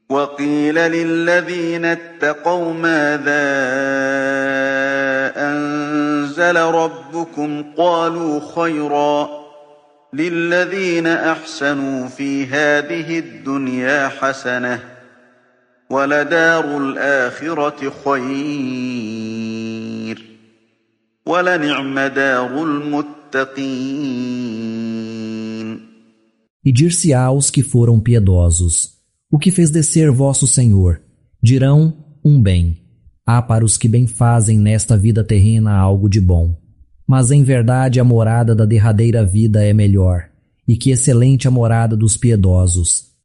وقيل للذين اتقوا ماذا أنزل ربكم قالوا خيرا للذين أحسنوا في هذه الدنيا حسنة ولدار الآخرة خير ولنعم دار المتقين. E dir-se-á aos que foram piedosos: o que fez descer vosso Senhor? Dirão: um bem. Há para os que bem fazem nesta vida terrena algo de bom. Mas em verdade a morada da derradeira vida é melhor, e que excelente a morada dos piedosos.